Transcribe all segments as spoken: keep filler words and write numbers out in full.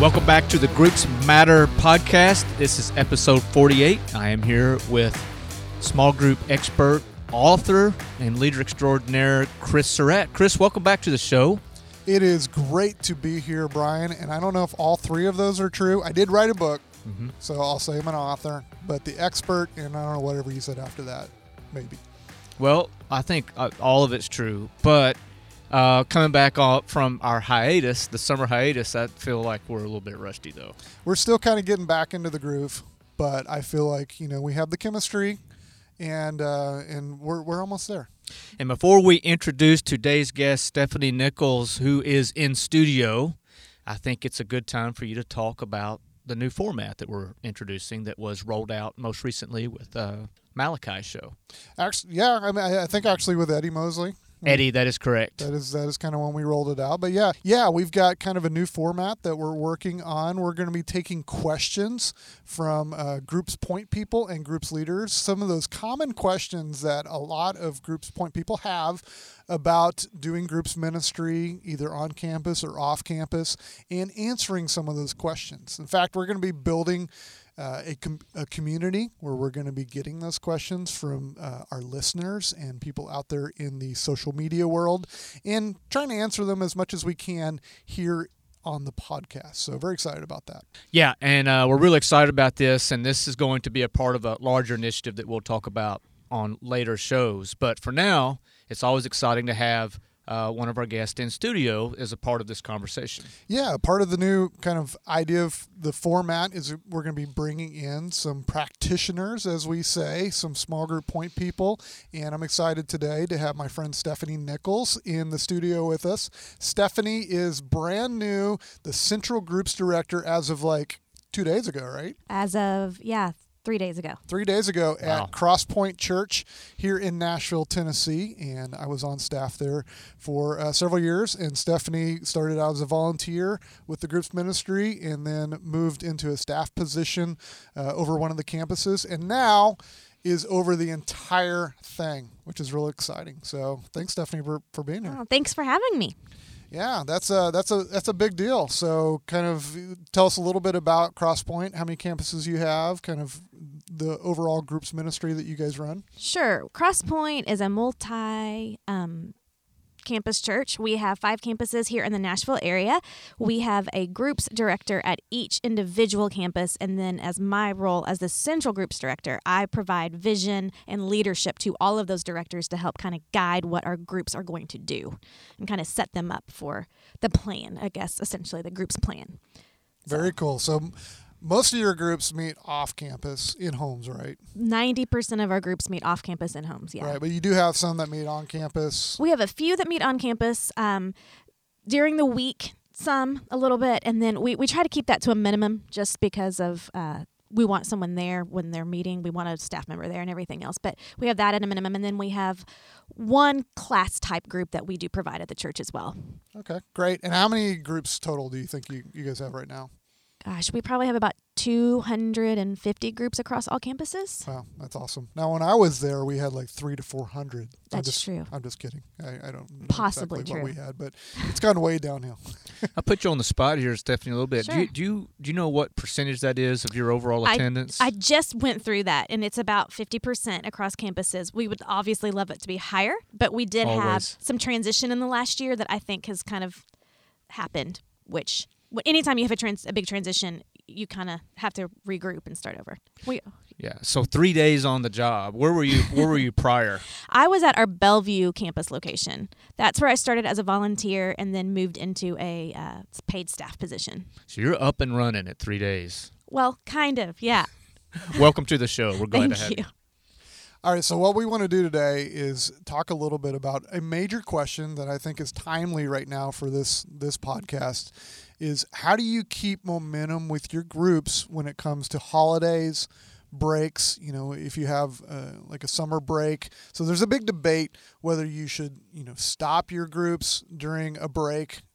Welcome back to the Groups Matter podcast. This is episode forty-eight. I am here with small group expert, author, and leader extraordinaire, Chris Surratt. Chris, welcome back to the show. It is great to be here, Brian, and I don't know if all three of those are true. I did write a book, mm-hmm. so I'll say I'm an author, but the expert, and I don't know whatever you said after that, maybe. Well, I think uh, all of it's true, but uh, coming back off from our hiatus, the summer hiatus, I feel like we're a little bit rusty, though. We're still kind of getting back into the groove, but I feel like, you know, we have the chemistry, and uh, and we're we're almost there. And before we introduce today's guest, Stephanie Nichols, who is in studio, I think it's a good time for you to talk about the new format that we're introducing that was rolled out most recently with uh, Malachi's show. Actually, yeah, I mean, I think actually with Eddie Mosley. Eddie, that is correct. That is that is kind of when we rolled it out. But yeah, yeah, we've got kind of a new format that we're working on. We're going to be taking questions from uh, Groups Point people and Groups leaders. Some of those common questions that a lot of Groups Point people have about doing groups ministry, either on campus or off campus, and answering some of those questions. In fact, we're going to be building Uh, a, com- a community where we're going to be getting those questions from uh, our listeners and people out there in the social media world and trying to answer them as much as we can here on the podcast. So very excited about that. Yeah, and uh, we're really excited about this, and this is going to be a part of a larger initiative that we'll talk about on later shows. But for now, it's always exciting to have Uh, one of our guests in studio as a part of this conversation. Yeah, part of the new kind of idea of the format is we're going to be bringing in some practitioners, as we say, some small group point people, and I'm excited today to have my friend Stephanie Nichols in the studio with us. Stephanie is brand new, the Central Groups Director as of like two days ago, right? As of, yeah, Three days ago. Three days ago Wow. at Cross Point Church here in Nashville, Tennessee, and I was on staff there for uh, several years. And Stephanie started out as a volunteer with the groups ministry and then moved into a staff position uh, over one of the campuses, and now is over the entire thing, which is really exciting. So thanks, Stephanie, for, for being here. Oh, thanks for having me. Yeah, that's a that's a that's a big deal. So, kind of tell us a little bit about Cross Point, how many campuses you have, kind of the overall groups ministry that you guys run. Sure. Cross Point is a multi um, campus church. We have five campuses here in the Nashville area. We have a groups director at each individual campus, and then as my role as the central groups director, I provide vision and leadership to all of those directors to help kind of guide what our groups are going to do and kind of set them up for the plan, I guess, essentially the group's plan. Very so. cool. So most of your groups meet off campus in homes, right? ninety percent of our groups meet off campus in homes, yeah. Right, but you do have some that meet on campus. We have a few that meet on campus um, during the week, some a little bit, and then we, we try to keep that to a minimum just because of uh, we want someone there when they're meeting. We want a staff member there and everything else, but we have that at a minimum, and then we have one class type group that we do provide at the church as well. Okay, great. And how many groups total do you think you, you guys have right now? Gosh, we probably have about two hundred fifty groups across all campuses. Wow, that's awesome. Now, when I was there, we had like three to four hundred. That's I'm just, true. I'm just kidding. I, I don't know Possibly exactly true. what we had, but it's gone way downhill. I'll put you on the spot here, Stephanie, a little bit. Sure. Do you, do you do you know what percentage that is of your overall I, attendance? I just went through that, and it's about fifty percent across campuses. We would obviously love it to be higher, but we did Always. have some transition in the last year that I think has kind of happened, which anytime you have a, trans, a big transition, you kind of have to regroup and start over. We, yeah. So three days on the job. Where were you? Where were you prior? I was at our Bellevue campus location. That's where I started as a volunteer and then moved into a uh, paid staff position. So you're up and running at three days. Well, kind of, yeah. Welcome to the show. We're glad Thank to have you. you. All right, so what we want to do today is talk a little bit about a major question that I think is timely right now for this this podcast is how do you keep momentum with your groups when it comes to holidays, breaks, you know, if you have uh, like a summer break. So there's a big debate whether you should, you know, stop your groups during a break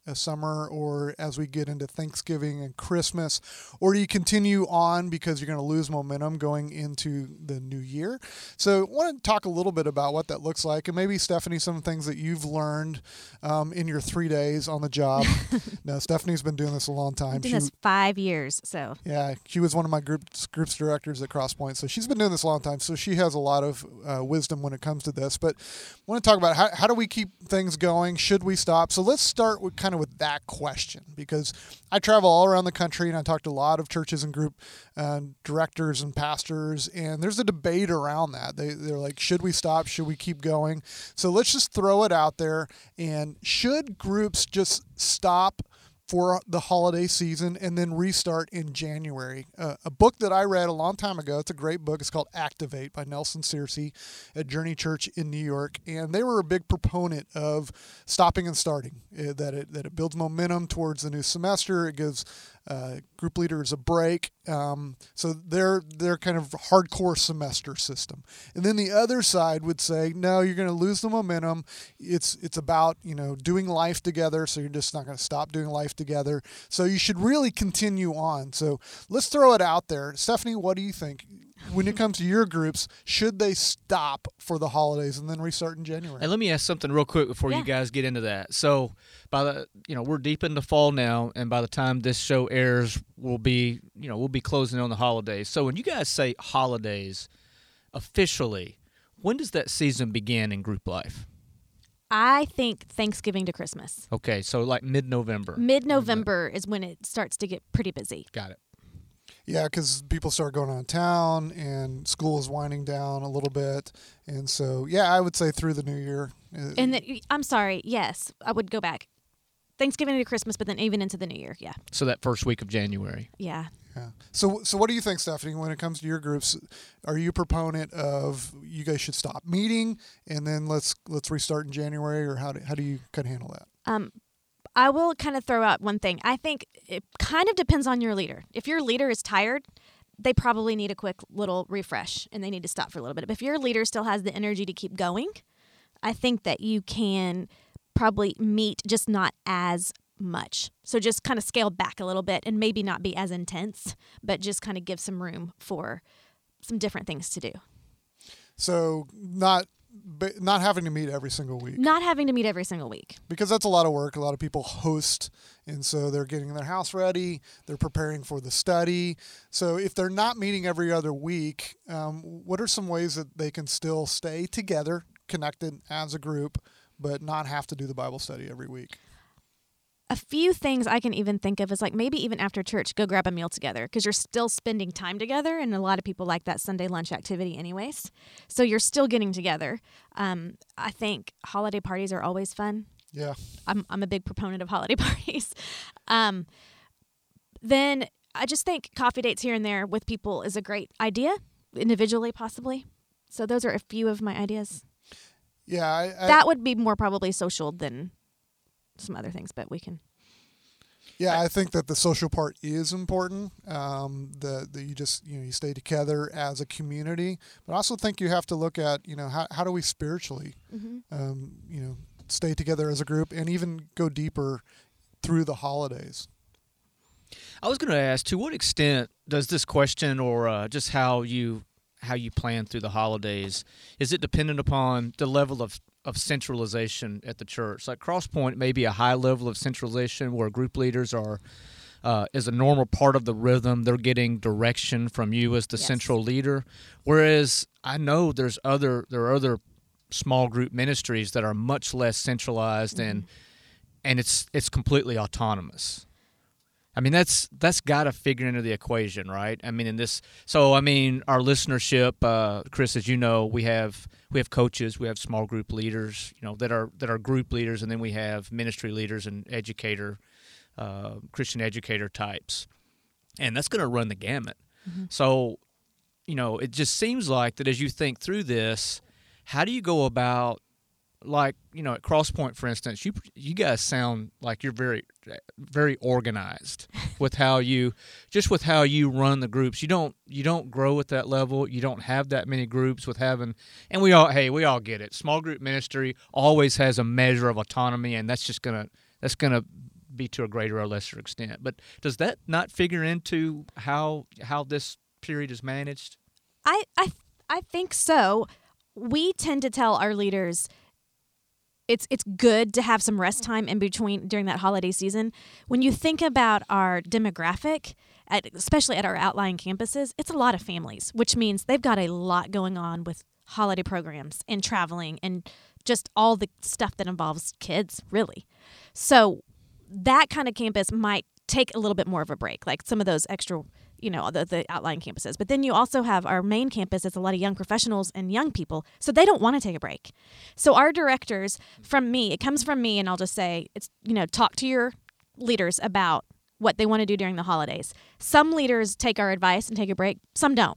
a summer or as we get into Thanksgiving and Christmas? Or do you continue on because you're going to lose momentum going into the new year? So I want to talk a little bit about what that looks like, and maybe, Stephanie, some things that you've learned um, in your three days on the job. No, Stephanie's been doing this a long time. I've been She, doing this five years, so. yeah, she was one of my groups, groups directors at Crosspoint, so she's been doing this a long time, so she has a lot of uh, wisdom when it comes to this. But I want to talk about how, how do we keep things going? Should we stop? So let's start with kind of with that question, because I travel all around the country and I talk to a lot of churches and group uh, directors and pastors, and there's a debate around that. They, they're like, should we stop? Should we keep going? So let's just throw it out there. And should groups just stop for the holiday season and then restart in January? Uh, a book that I read a long time ago, it's a great book. It's called Activate by Nelson Searcy at Journey Church in New York. And they were a big proponent of stopping and starting, uh, that it that it builds momentum towards the new semester. It gives uh, group leaders a break. Um, so they're, they're kind of hardcore semester system. And then the other side would say, no, you're going to lose the momentum. It's, it's about, you know, doing life together. So you're just not going to stop doing life together. So you should really continue on. So let's throw it out there. Stephanie, what do you think? When it comes to your groups, should they stop for the holidays and then restart in January? And let me ask something real quick before Yeah. you guys get into that. So, by the you know we're deep into fall now, and by the time this show airs, we'll be you know we'll be closing on the holidays. So when you guys say holidays, officially, when does that season begin in group life? I think Thanksgiving to Christmas. Okay, so like mid-November. Mid-November is when it starts to get pretty busy. Got it. Yeah, because people start going out of town and school is winding down a little bit. And so, yeah, I would say through the new year. Uh, And then, I'm sorry, yes, I would go back. Thanksgiving to Christmas, but then even into the new year. Yeah. So that first week of January. Yeah. Yeah. So, so what do you think, Stephanie, when it comes to your groups? Are you a proponent of you guys should stop meeting and then let's let's restart in January, or how do how do you kind of handle that? Um, I will kind of throw out one thing. I think it kind of depends on your leader. If your leader is tired, they probably need a quick little refresh and they need to stop for a little bit. But if your leader still has the energy to keep going, I think that you can probably meet, just not as much. So just kind of scale back a little bit and maybe not be as intense, but just kind of give some room for some different things to do. So not but not having to meet every single week. Not having to meet every single week. Because that's a lot of work. A lot of people host, and so they're getting their house ready. They're preparing for the study. So if they're not meeting every other week, um, what are some ways that they can still stay together, connected as a group, but not have to do the Bible study every week? A few things I can even think of is like maybe even after church, go grab a meal together because you're still spending time together. And a lot of people like that Sunday lunch activity anyways. So you're still getting together. Um, I think holiday parties are always fun. Yeah. I'm I'm a big proponent of holiday parties. Um, then I just think coffee dates here and there with people is a great idea, individually possibly. So those are a few of my ideas. Yeah. I, I, That would be more probably social than some other things, but we can. Yeah, I think that the social part is important. Um, the that you just you know you stay together as a community, but I also think you have to look at you know how how do we spiritually, Mm-hmm. um, you know, stay together as a group and even go deeper through the holidays. I was going to ask, to what extent does this question, or uh, just how you how you plan through the holidays, is it dependent upon the level of of centralization at the church? Like Crosspoint may be a high level of centralization where group leaders are uh, is a normal part of the rhythm. They're getting direction from you as the Yes. central leader. Whereas I know there's other there are other small group ministries that are much less centralized Mm-hmm. and and it's it's completely autonomous. I mean, that's that's got to figure into the equation, right? I mean, in this, so I mean, our listenership, uh, Chris, as you know, we have we have coaches, we have small group leaders, you know, that are that are group leaders, and then we have ministry leaders and educator, uh, Christian educator types, and that's going to run the gamut. Mm-hmm. So, you know, it just seems like that as you think through this, how do you go about, like, you know, at Crosspoint, for instance, you you guys sound like you're very, very organized with how you, just with how you run the groups. You don't you don't grow at that level. You don't have that many groups with having, and we all, hey, we all get it. Small group ministry always has a measure of autonomy, and that's just gonna that's gonna be to a greater or lesser extent. But does that not figure into how how this period is managed? I I I think so. We tend to tell our leaders it's it's good to have some rest time in between during that holiday season. When you think about our demographic, at, especially at our outlying campuses, it's a lot of families, which means they've got a lot going on with holiday programs and traveling and just all the stuff that involves kids, really. So that kind of campus might take a little bit more of a break, like some of those extra, you know, the, the outlying campuses. But then you also have our main campus. It's a lot of young professionals and young people, so they don't want to take a break. So our directors, from me, it comes from me, and I'll just say, it's, you know, talk to your leaders about what they want to do during the holidays. Some leaders take our advice and take a break. Some don't.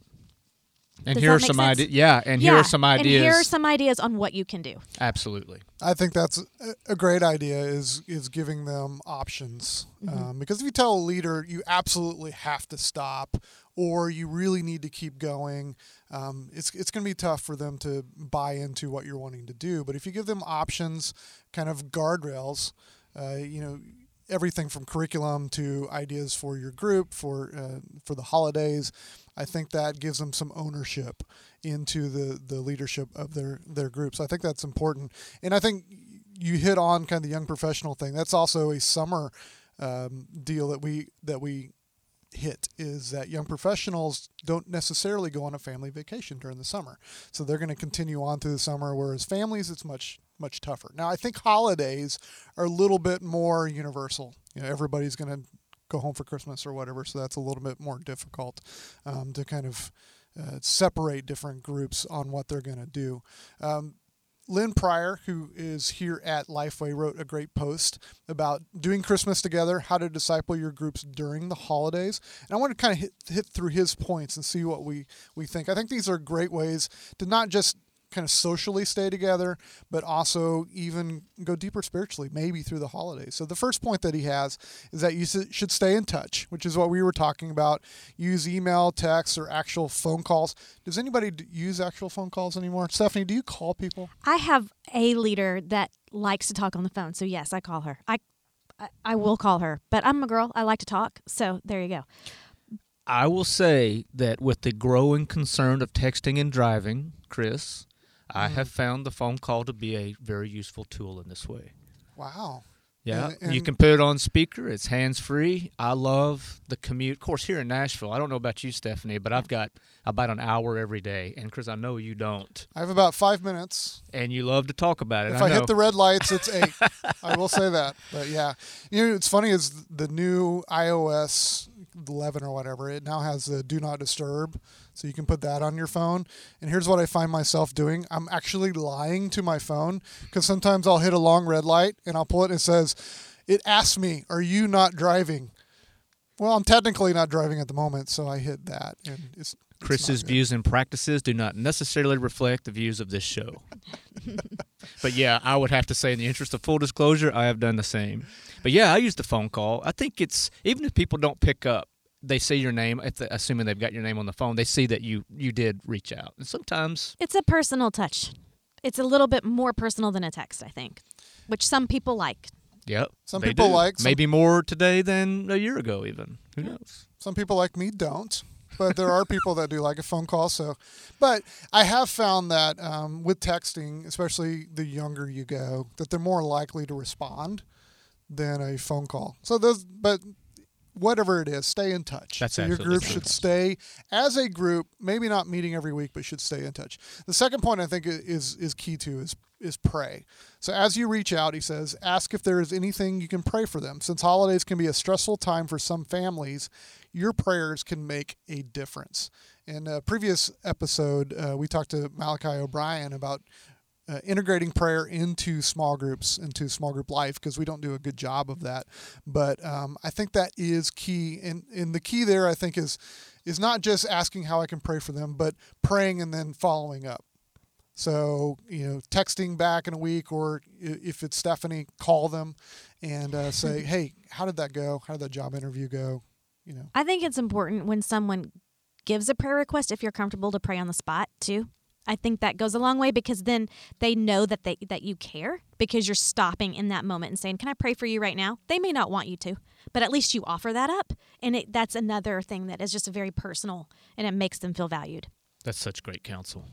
And Does here that are make some sense? ideas. Yeah, and yeah, here are some ideas. And here are some ideas on what you can do. Absolutely. I think that's a- a great idea, is is giving them options. Mm-hmm. Um, because if you tell a leader you absolutely have to stop or you really need to keep going, um, it's it's going to be tough for them to buy into what you're wanting to do. But if you give them options, kind of guardrails, uh, you know, everything from curriculum to ideas for your group, for uh, for the holidays, I think that gives them some ownership into the, the leadership of their, their groups. I think that's important. And I think you hit on kind of the young professional thing. That's also a summer um, deal that we that we hit, is that young professionals don't necessarily go on a family vacation during the summer. So they're going to continue on through the summer, whereas families, it's much much tougher. Now, I think holidays are a little bit more universal. You know, everybody's going to go home for Christmas or whatever, so that's a little bit more difficult um, to kind of uh, separate different groups on what they're going to do. Um, Lynn Pryor, who is here at Lifeway, wrote a great post about doing Christmas together, how to disciple your groups during the holidays. And I want to kind of hit, hit through his points and see what we, we think. I think these are great ways to not just kind of socially stay together, but also even go deeper spiritually, maybe through the holidays. So the first point that he has is that you should stay in touch, which is what we were talking about. Use email, text, or actual phone calls. Does anybody d- use actual phone calls anymore? Stephanie, do you call people? I have a leader that likes to talk on the phone, so yes, I call her. I, I, I will call her, but I'm a girl. I like to talk, so there you go. I will say that with the growing concern of texting and driving, Chris, I have found the phone call to be a very useful tool in this way. Wow. Yeah, And- and- you can put it on speaker. It's hands-free. I love the commute. Of course, here in Nashville, I don't know about you, Stephanie, but I've got about an hour every day. And, Chris, I know you don't. I have about five minutes. And you love to talk about it. If I I, know. hit the red lights, it's eight. I will say that. But yeah, you know, it's funny is the new iOS eleven or whatever, it now has the do not disturb. So you can put that on your phone. And here's what I find myself doing. I'm actually lying to my phone, because sometimes I'll hit a long red light and I'll pull it and it says, it asks me, are you not driving? Well, I'm technically not driving at the moment, so I hit that. And it's, it's Chris's not good. views and practices do not necessarily reflect the views of this show. But yeah, I would have to say, in the interest of full disclosure, I have done the same. But yeah, I use the phone call. I think it's, even if people don't pick up, they see your name, if they, assuming they've got your name on the phone, they see that you, you did reach out. And sometimes It's a personal touch. It's a little bit more personal than a text, I think, which some people like. Yep. Some they people do. like some- maybe more today than a year ago, even. Who knows? Some people like me don't, but there are people that do like a phone call. So, but I have found that um, with texting, especially the younger you go, that they're more likely to respond than a phone call. So those, but whatever it is, stay in touch. That's so your absolutely group true. should stay as a group, maybe not meeting every week, but should stay in touch. The second point I think is is key to is is pray. So as you reach out, he says, ask if there is anything you can pray for them. Since holidays can be a stressful time for some families, your prayers can make a difference. In a previous episode, uh, we talked to Malachi O'Brien about Uh, integrating prayer into small groups, into small group life, because we don't do a good job of that. But um, I think that is key. And, and the key there, I think, is is not just asking how I can pray for them, but praying and then following up. So, you know, texting back in a week, or if it's Stephanie, call them and uh, say, hey, how did that go? How did that job interview go? You know, I think it's important when someone gives a prayer request, if you're comfortable to pray on the spot too. I think that goes a long way because then they know that they that you care because you're stopping in that moment and saying, can I pray for you right now? They may not want you to, but at least you offer that up. And it, that's another thing that is just very personal and it makes them feel valued. That's such great counsel.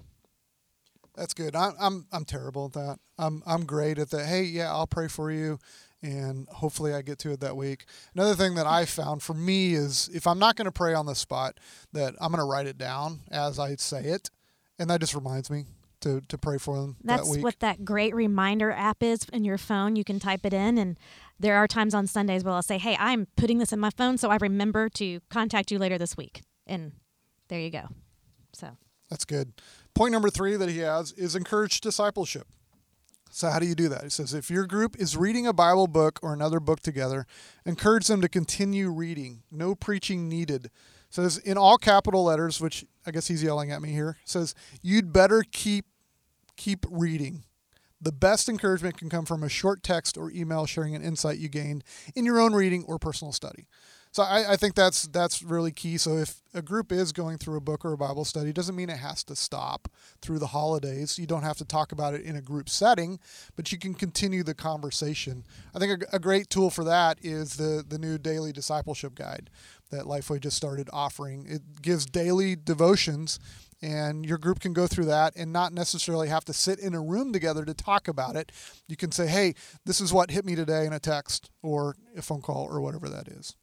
That's good. I, I'm I'm terrible at that. I'm I'm great at that. Hey, yeah, I'll pray for you, and hopefully I get to it that week. Another thing that I found for me is if I'm not going to pray on the spot, that I'm going to write it down as I say it, and that just reminds me to to pray for them That's that week. what that great reminder app is in your phone. You can type it in, and there are times on Sundays where I'll say, hey, I'm putting this in my phone so I remember to contact you later this week. And there you go. So That's good. Point number three that he has is encourage discipleship. So how do you do that? He says, if your group is reading a Bible book or another book together, encourage them to continue reading. No preaching needed. It says in all capital letters, which I guess he's yelling at me here, says, you'd better keep keep reading. The best encouragement can come from a short text or email sharing an insight you gained in your own reading or personal study. So I, I think that's that's really key. So if a group is going through a book or a Bible study, it doesn't mean it has to stop through the holidays. You don't have to talk about it in a group setting, but you can continue the conversation. I think a, a great tool for that is the, the new daily discipleship guide that Lifeway just started offering. It gives daily devotions, and your group can go through that and not necessarily have to sit in a room together to talk about it. You can say, hey, this is what hit me today in a text or a phone call or whatever that is.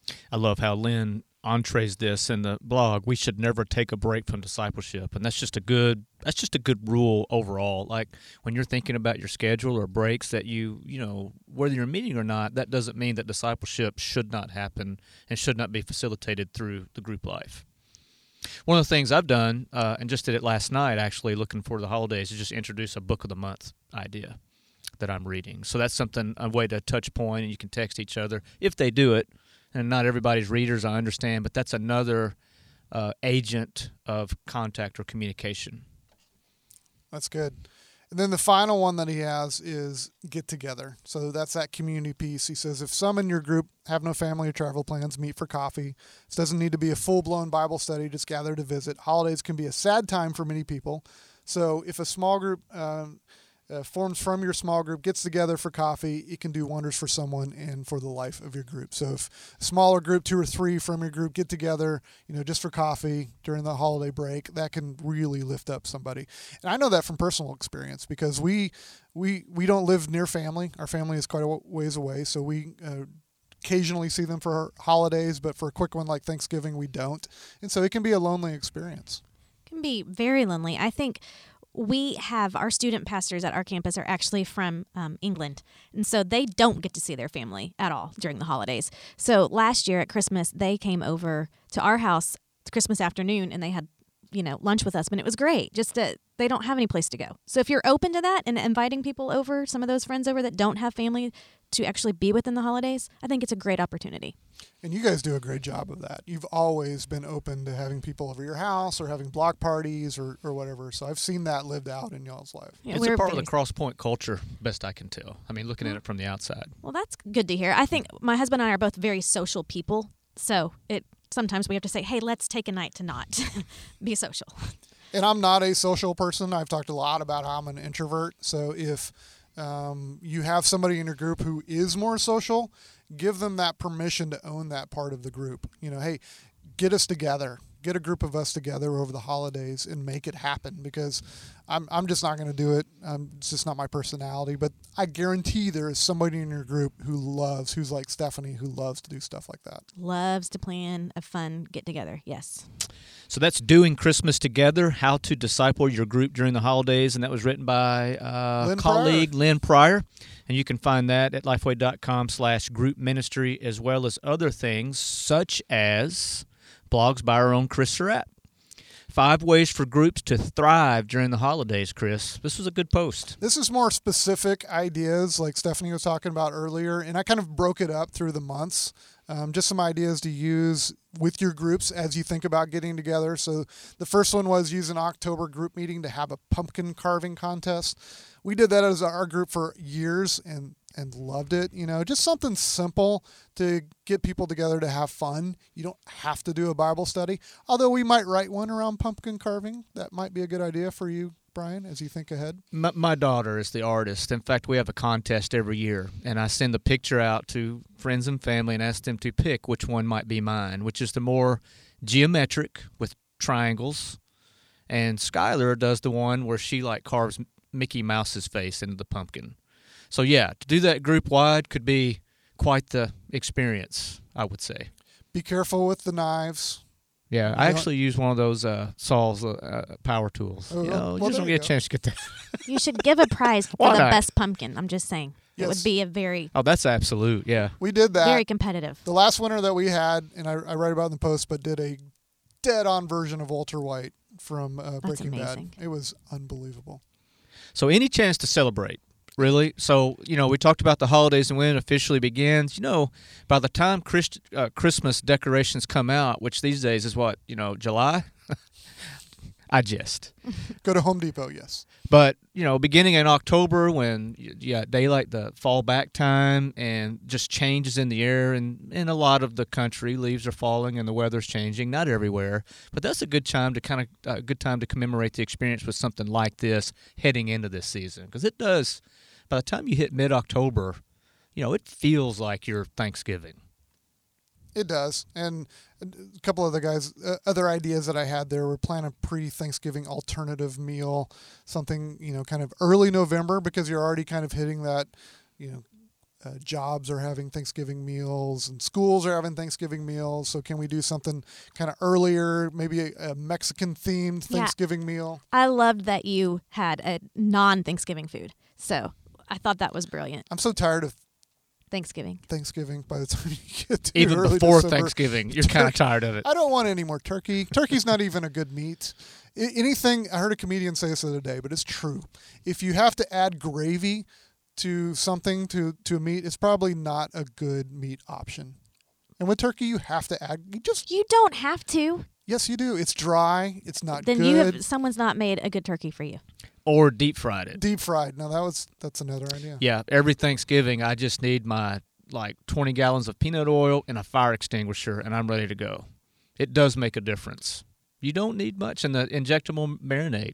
I love how Lynn entrees this in the blog. We should never take a break from discipleship, and that's just a good that's just a good rule overall. Like when you're thinking about your schedule or breaks, that you you know whether you're meeting or not, that doesn't mean that discipleship should not happen and should not be facilitated through the group life. One of the things I've done, uh, and just did it last night, actually looking for the holidays, is just introduce a book of the month idea that I'm reading. So that's something a way to touch point, and you can text each other if they do it. And not everybody's readers, I understand, but that's another uh, agent of contact or communication. That's good. And then the final one that he has is get together. So that's that community piece. He says, if some in your group have no family or travel plans, meet for coffee. This doesn't need to be a full-blown Bible study, just gather to visit. Holidays can be a sad time for many people. So if a small group um, uh, forms from your small group, gets together for coffee, it can do wonders for someone and for the life of your group. So if a smaller group, two or three from your group, get together, you know, just for coffee during the holiday break, that can really lift up somebody. And I know that from personal experience because we we we don't live near family. Our family is quite a ways away, so we uh, occasionally see them for holidays, but for a quick one like Thanksgiving, we don't. And so it can be a lonely experience. It can be very lonely. I think we have our student pastors at our campus are actually from um, England. And so they don't get to see their family at all during the holidays. So last year at Christmas, they came over to our house Christmas afternoon and they had, you know, lunch with us. And it was great. Just to, they don't have any place to go. So if you're open to that and inviting people over, some of those friends over that don't have family to actually be within the holidays, I think it's a great opportunity. And you guys do a great job of that. You've always been open to having people over your house or having block parties or, or whatever. So I've seen that lived out in y'all's life. Yeah, it's we're a part very- of the Cross Point culture, best I can tell. I mean, looking at it from the outside. Well, that's good to hear. I think my husband and I are both very social people. So it sometimes we have to say, hey, let's take a night to not be social. And I'm not a social person. I've talked a lot about how I'm an introvert. So if um, you have somebody in your group who is more social, give them that permission to own that part of the group. You know, hey, get us together. Get a group of us together over the holidays and make it happen because I'm I'm just not going to do it. Um, it's just not my personality. But I guarantee there is somebody in your group who loves, who's like Stephanie, who loves to do stuff like that. Loves to plan a fun get-together, yes. So that's Doing Christmas Together, How to Disciple Your Group During the Holidays, and that was written by uh, Lynn colleague Pryor. Lynn Pryor. And you can find that at lifeway.com slash group ministry, as well as other things such as blogs by our own Chris Surratt. Five ways for groups to thrive during the holidays, Chris. This was a good post. This is more specific ideas like Stephanie was talking about earlier, and I kind of broke it up through the months. Um, just some ideas to use with your groups as you think about getting together. So the first one was use an October group meeting to have a pumpkin carving contest. We did that as our group for years, and and loved it. You know, just something simple to get people together to have fun. You don't have to do a Bible study, although we might write one around pumpkin carving. That might be a good idea for you, Brian, as you think ahead. My, my daughter is the artist. In fact, we have a contest every year, and I send the picture out to friends and family and ask them to pick which one might be mine, which is the more geometric with triangles. And Skylar does the one where she like carves Mickey Mouse's face into the pumpkin. So yeah, to do that group wide could be quite the experience, I would say. Be careful with the knives. Yeah, You I don't- actually use one of those uh, Saul's uh, uh, power tools. Oh, you well, know, you well, just don't there you get a go. chance to get that. You should give a prize for Why the not? best pumpkin. I'm just saying. It Yes. would be a very, Oh, that's absolute, yeah. We did that. very competitive. The last winter that we had, and I, I write about it in the post, but did a dead-on version of Walter White from uh, That's Breaking amazing. Bad. It was unbelievable. So any chance to celebrate, really? So, you know, we talked about the holidays and when it officially begins. You know, by the time Christ, uh, Christmas decorations come out, which these days is what, you know, July? I jest. Go to Home Depot, yes. But, you know, beginning in October when you you got daylight, the fall back time, and just changes in the air, and in a lot of the country, leaves are falling and the weather's changing. Not everywhere, but that's a good time to kind of a good time to commemorate the experience with something like this heading into this season, because it does. By the time you hit mid-October, you know, it feels like your Thanksgiving. It does. And a couple of the guys, uh, other ideas that I had there were plan a pre-Thanksgiving alternative meal, something, you know, kind of early November, because you're already kind of hitting that, you know, uh, jobs are having Thanksgiving meals and schools are having Thanksgiving meals. So can we do something kind of earlier, maybe a, a Mexican themed Yeah. Thanksgiving meal? I loved that you had a non-Thanksgiving food. So I thought that was brilliant. I'm so tired of Thanksgiving. Thanksgiving by the time you get to Even early before December. Thanksgiving, you're kind of tired of it. I don't want any more turkey. Turkey's not even a good meat. I, anything, I heard a comedian say this the other day, but it's true. If you have to add gravy to something, to, to a meat, it's probably not a good meat option. And with turkey, you have to add, you just, You don't have to. yes, you do. It's dry. It's not Then good. you have someone's not made a good turkey for you. Or deep fried it. Deep fried. No, that was, that's another idea. Yeah, every Thanksgiving, I just need my like twenty gallons of peanut oil and a fire extinguisher, and I'm ready to go. It does make a difference. You don't need much in the injectable marinade,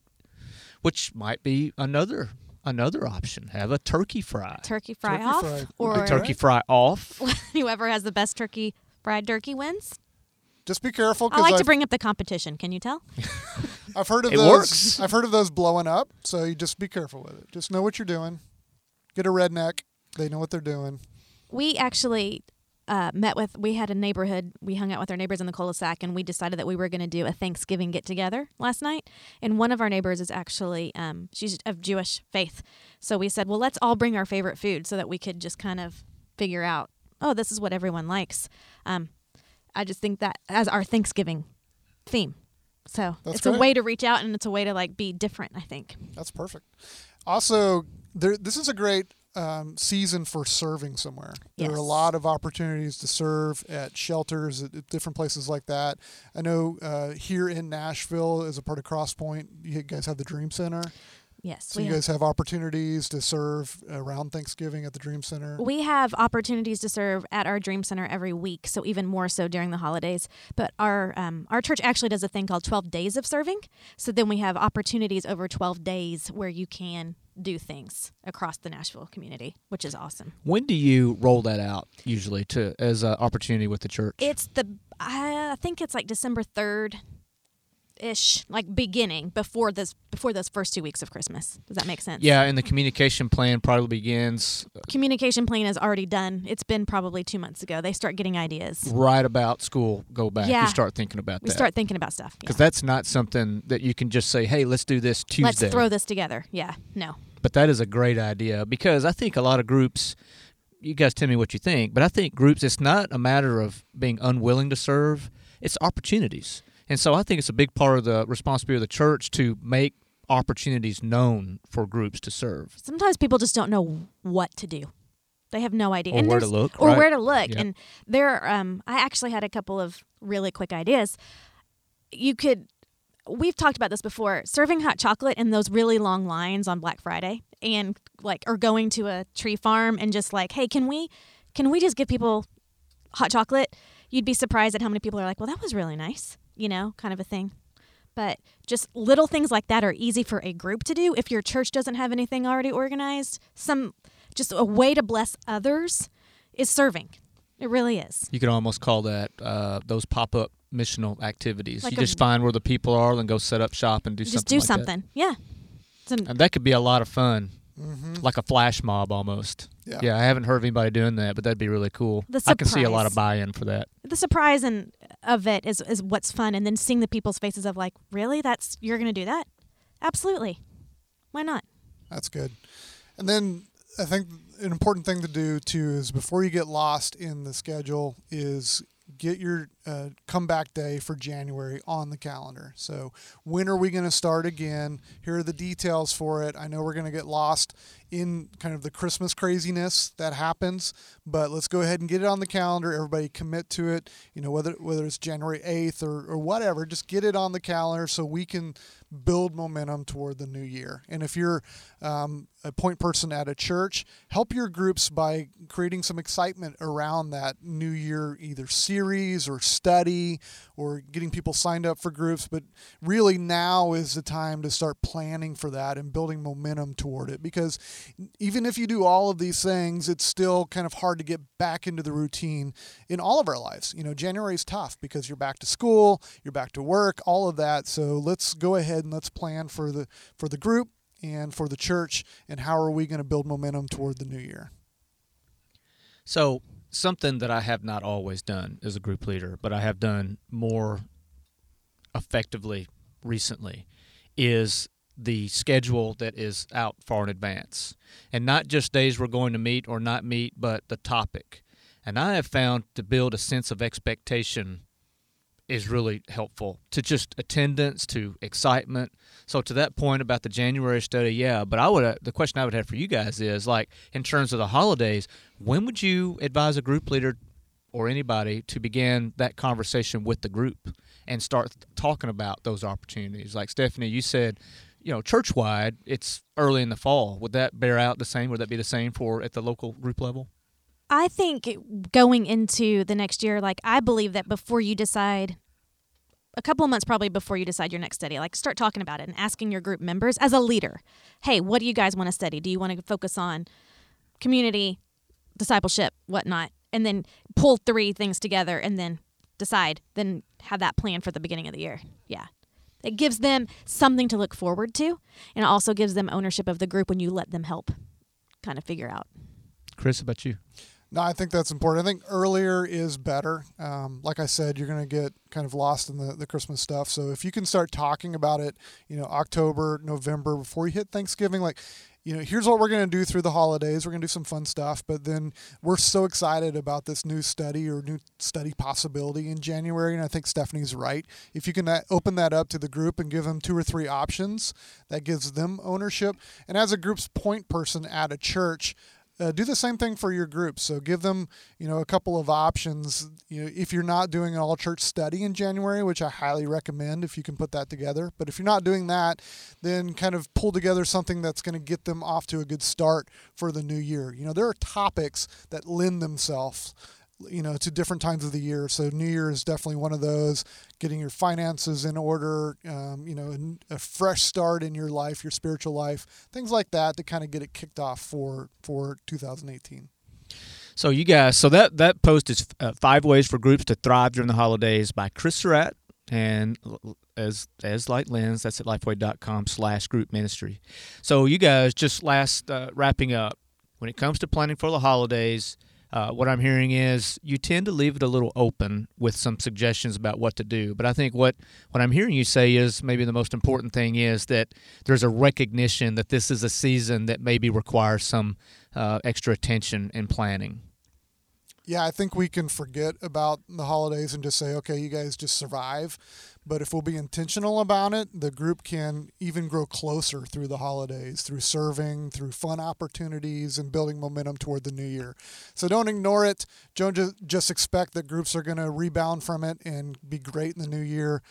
which might be another another option. Have a turkey fry. Turkey fry Turkey off, fry would be or great. Turkey fry off. whoever has the best turkey fried turkey wins. Just be careful, I like because to bring up the competition. Can you tell? I've heard of It those. works. I've heard of those blowing up. So you just be careful with it. Just know what you're doing. Get a redneck. They know what they're doing. We actually uh, met with, we had a neighborhood, we hung out with our neighbors in the cul-de-sac, and we decided that we were going to do a Thanksgiving get-together last night. And one of our neighbors is actually, um, she's of Jewish faith. So we said, well, let's all bring our favorite food so that we could just kind of figure out, oh, this is what everyone likes. Um, I just think that as our Thanksgiving theme. So That's it's a great. way to reach out, and it's a way to like be different, I think. That's perfect. Also, there, this is a great um, season for serving somewhere. There are a Yes. lot of opportunities to serve at shelters, at, at different places like that. I know uh, here in Nashville, as a part of Crosspoint, you guys have the Dream Center. Yes. So we you have- guys have opportunities to serve around Thanksgiving at the Dream Center. We have opportunities to serve at our Dream Center every week, so even more so during the holidays. But our um, our church actually does a thing called twelve days of serving. So then we have opportunities over twelve days where you can do things across the Nashville community, which is awesome. When do you roll that out usually to as an opportunity with the church? It's the I think it's like December third. Ish, like beginning before this before those first two weeks of Christmas. Does that make sense? Yeah, and the communication plan probably begins Communication plan is already done. It's been probably two months ago. They start getting ideas. right about school. Go back. Yeah. You start thinking about We that. start thinking about stuff. Because Yeah. that's not something that you can just say, hey, let's do this Tuesday. Let's throw this together. Yeah. No. But that is a great idea, because I think a lot of groups, you guys tell me what you think, but I think groups, it's not a matter of being unwilling to serve, it's opportunities. And so I think it's a big part of the responsibility of the church to make opportunities known for groups to serve. Sometimes people just don't know what to do. They have no idea. Or And where to there's- look, Or right. where to look. Yep. And there, um, I actually had a couple of really quick ideas. You could, we've talked about this before, serving hot chocolate in those really long lines on Black Friday and like, or going to a tree farm and just like, hey, can we, can we just give people hot chocolate? You'd be surprised at how many people are like, well, that was really nice, you know, kind of a thing. But just little things like that are easy for a group to do. If your church doesn't have anything already organized, some just a way to bless others is serving. It really is. You could almost call that uh, those pop-up missional activities. Like you a- just find where the people are and go set up shop and do Just something do like something. that. Yeah. Some, And that could be a lot of fun, Mm-hmm. like a flash mob almost. Yeah. Yeah, I haven't heard of anybody doing that, but that'd be really cool. The I can see a lot of surprise. buy-in for that. the surprise and of it is, is what's fun. And then seeing the people's faces of like, really? That's, you're going to do that? Absolutely. Why not? That's good. And then I think an important thing to do too is before you get lost in the schedule is get your uh, comeback day for January on the calendar. So when are we going to start again? Here are the details for it. I know we're going to get lost in kind of the Christmas craziness that happens, but let's go ahead and get it on the calendar. Everybody commit to it. You know, whether whether it's January eighth or, or whatever, just get it on the calendar so we can build momentum toward the new year. And if you're um, a point person at a church, help your groups by creating some excitement around that new year, either series or study or getting people signed up for groups. But really now is the time to start planning for that and building momentum toward it, because even if you do all of these things, it's still kind of hard to get back into the routine in all of our lives. You know, January is tough because you're back to school, you're back to work, all of that. So let's go ahead and let's plan for the for the group and for the church, and how are we going to build momentum toward the new year. So something that I have not always done as a group leader, but I have done more effectively recently, is the schedule that is out far in advance. And not just days we're going to meet or not meet, but the topic. And I have found to build a sense of expectation is really helpful to just attendance, to excitement. So to that point about the January study, yeah, but I would uh, the question I would have for you guys is, like, in terms of the holidays, when would you advise a group leader or anybody to begin that conversation with the group and start th- talking about those opportunities? Like Stephanie, you said, you know, church-wide, it's early in the fall. Would that bear out the same? Would that be the same for at the local group level? I think going into the next year, like I believe that before you decide, a couple of months probably before you decide your next study, like start talking about it and asking your group members as a leader, hey, what do you guys want to study? Do you want to focus on community, discipleship, whatnot? And then pull three things together and then decide, then have that plan for the beginning of the year. Yeah. It gives them something to look forward to, and it also gives them ownership of the group when you let them help kind of figure out. Chris, how about you? No, I think that's important. I think earlier is better. Um, like I said, you're going to get kind of lost in the, the Christmas stuff. So if you can start talking about it, you know, October, November, before you hit Thanksgiving, like, you know, here's what we're going to do through the holidays. We're going to do some fun stuff, but then we're so excited about this new study or new study possibility in January. And I think Stephanie's right. If you can uh, open that up to the group and give them two or three options, that gives them ownership. And as a group's point person at a church, Uh, do the same thing for your group. So give them, you know, a couple of options. You know, if you're not doing an all church study in January, which I highly recommend if you can put that together. But if you're not doing that, then kind of pull together something that's going to get them off to a good start for the new year. You know, there are topics that lend themselves, you know, to different times of the year. So New Year is definitely one of those. Getting your finances in order, um, you know, a, a fresh start in your life, your spiritual life, things like that to kind of get it kicked off for for two thousand eighteen. So you guys, so that that post is uh, five ways for groups to thrive during the holidays by Chris Surratt, and as as Light Lens, that's at lifeway.com slash group ministry. So you guys, just last uh, wrapping up, when it comes to planning for the holidays, Uh, what I'm hearing is you tend to leave it a little open with some suggestions about what to do. But I think what, what I'm hearing you say is maybe the most important thing is that there's a recognition that this is a season that maybe requires some uh, extra attention and planning. Yeah, I think we can forget about the holidays and just say, okay, you guys just survive. But if we'll be intentional about it, the group can even grow closer through the holidays, through serving, through fun opportunities, and building momentum toward the new year. So don't ignore it. Don't just, just expect that groups are going to rebound from it and be great in the new year.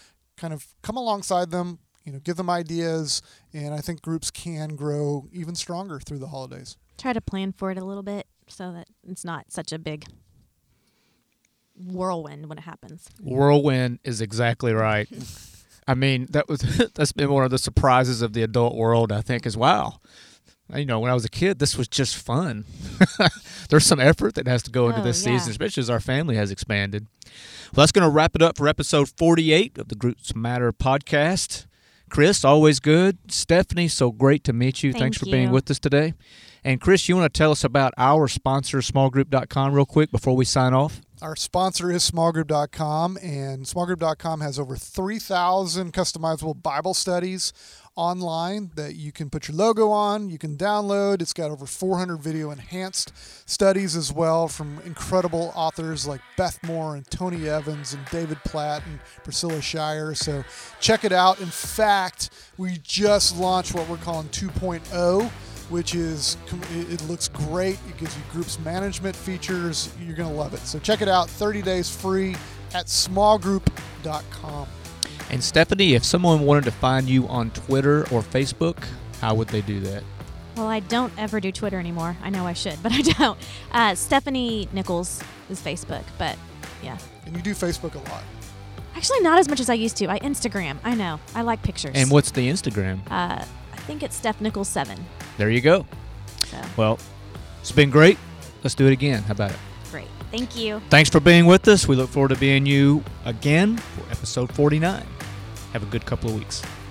kind of come alongside them, you know, give them ideas, and I think groups can grow even stronger through the holidays. Try to plan for it a little bit so that it's not such a big whirlwind when it happens. Whirlwind is exactly right. I mean, that was that's been one of the surprises of the adult world, I think, is wow. You know, when I was a kid, this was just fun. There's some effort that has to go into Oh, this yeah. season, especially as our family has expanded. Well, that's going to wrap it up for episode forty-eight of the Groups Matter podcast. Chris, always good. Stephanie, so great to meet you. Thank Thanks for being you. with us today. And Chris, you want to tell us about our sponsor, small group dot com, real quick before we sign off? Our sponsor is small group dot com, and small group dot com has over three thousand customizable Bible studies online that you can put your logo on, you can download. It's got over four hundred video enhanced studies as well from incredible authors like Beth Moore and Tony Evans and David Platt and Priscilla Shire. So check it out. In fact, we just launched what we're calling two point oh, which is, it looks great. It gives you groups management features. You're going to love it. So check it out. thirty days free at small group dot com. And Stephanie, if someone wanted to find you on Twitter or Facebook, how would they do that? Well, I don't ever do Twitter anymore. I know I should, but I don't. Uh, Stephanie Nichols is Facebook, but yeah. And you do Facebook a lot. Actually, not as much as I used to. I Instagram. I know. I like pictures. And what's the Instagram? Uh, I think it's Steph Nichols seven. There you go. So Well, it's been great. Let's do it again. How about it? great. Thank you. Thanks for being with us. We look forward to being you again for episode forty-nine. Have a good couple of weeks.